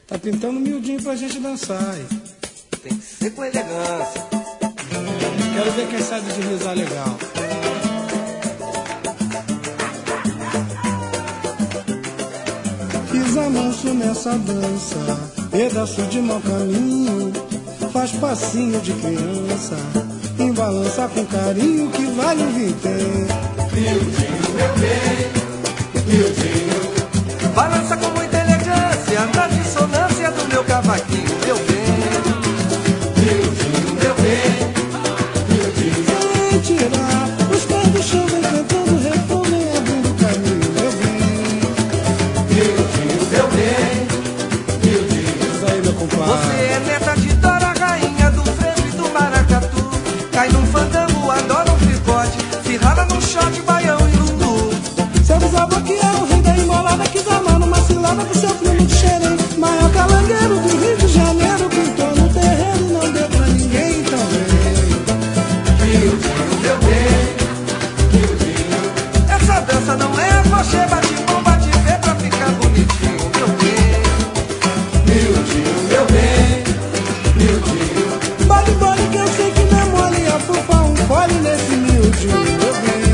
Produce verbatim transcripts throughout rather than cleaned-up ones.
Tá pintando miudinho pra gente dançar. Aí. Tem que ser com elegância. Quero ver quem sabe de risar legal. Pisa manso nessa dança, pedaço de mau caminho, faz passinho de criança, embalança com carinho que vale um vintém. Miudinho, meu bem, miudinho, balança com muita elegância na dissonância do meu cavaquinho, meu bem. Miudinho, meu bem, miudinho. Sem tirar os pés do chão, vem cantando o refrão, vem abrindo caminho, meu bem. Miudinho, meu bem, miudinho. Isso aí, meu compadre. Você é neta de Dora, rainha do frevo e do maracatu. Cai num fandango, adora um tricode, se rala num shot, baião e lundu. Seu bisavô que é o rei da embolada, quis amar numa cilada pro seu primo de xerém. Maior calangueiro do Rio de Janeiro, pintou no terreiro, não deu pra ninguém também. Miudinho, meu bem, miudinho. Essa dança não é você, bate bom, bate vê pra ficar bonitinho, meu bem. Miudinho, meu bem, miudinho. Bole, bole, que eu sei que não é mole, afufa um fole nesse miudinho, meu bem.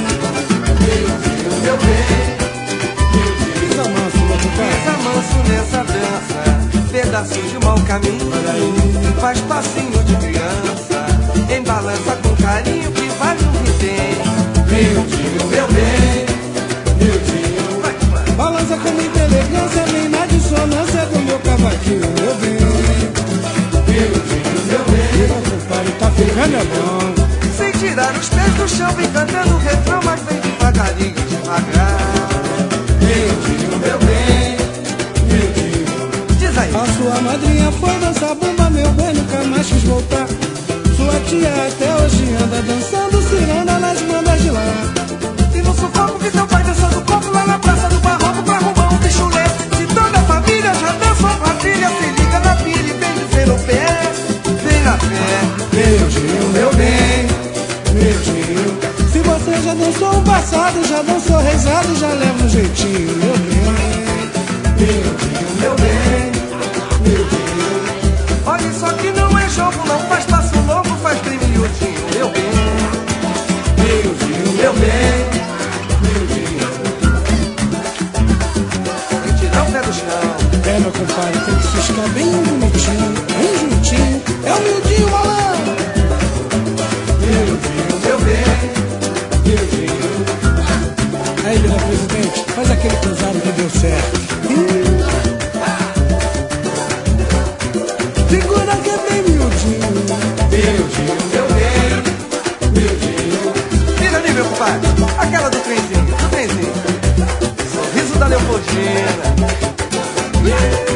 Miudinho, meu bem, miudinho. Pisa manso, meu compadre. Pisa manso nessa dança, pedacinho de mau caminho, faz passinho de criança, embalança com carinho que vale um vintém. Miudinho, meu bem, miudinho. Vai, vai. Balança com muita elegância, vem na dissonância do meu cavaquinho, meu bem. Miudinho, meu bem. Meu compadre, tá ficando é bom. Sem tirar os pés do chão, vem cantando o refrão, mas vem devagarinho, devagar. Miudinho, meu bem, miudinho. Diz aí. A sua madrinha foi dançar bomba, meu bem, nunca mais quis voltar. Sua tia até hoje anda dançando ciranda nas bandas de lá. E no sufoco vi seu pai dançando copo lá na praça do Barroco pra arrumar um bichulé. Se toda a família já dançou quadrilha, se liga na pilha e vem dizer no pé, vem na fé. Miudinho, meu bem, miudinho. Se você já dançou um passado, já dançou rezado, já leva um jeitinho, meu bem. Miudinho, meu bem, miudinho. Olha só que não é jogo, não faz passo longo, faz bem miudinho, meu bem. Miudinho, meu bem, miudinho. Tem que tirar o pé do chão. É, meu compadre, tem que ciscar bem bonitinho, bem juntinho. É o miudinho, malandro. Miudinho, meu bem, miudinho. Aí, vira presidente, faz aquele cruzado que deu certo. Ih. Segura que é bem miudinho. Miudinho, meu bem, miudinho. Vira ali, meu compadre, aquela do trenzinho, do trenzinho. Sorriso da Leopoldina.